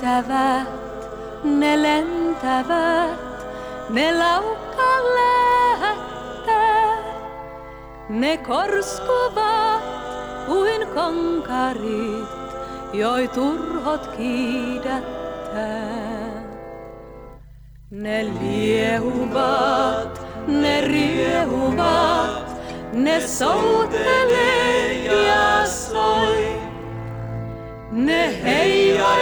lentävät, ne lentävät, ne laukkaa lähettää. Ne korskuvat kuin konkarit, joi turhot kiidättää. Ne liehuvat, ne riehuvat, ne soutelee ja soi. Ne